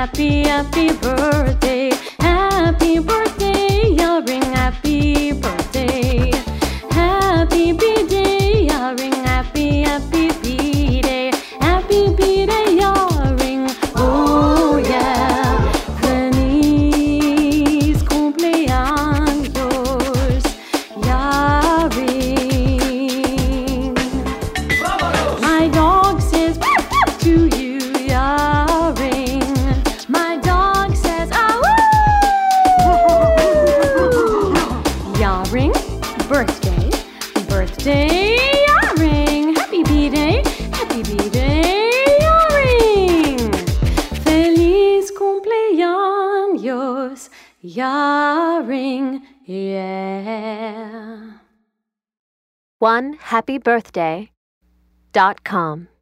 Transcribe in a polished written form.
happy, happy birthday. Happy birthday, Yaring, happy birthday. Happy B-Day, Yaring, happy, happy B-Day. Happy B-Day, Yaring, oh yeah. Feliz cumpleaños, Yaring. My dog says to you, Yaring. My dog says, ah, woo! Yaring, birthday, birthday, Yaring. Happy B-Day, Yaring. Feliz cumpleaños, Yaring, yeah. OneHappyBirthday.com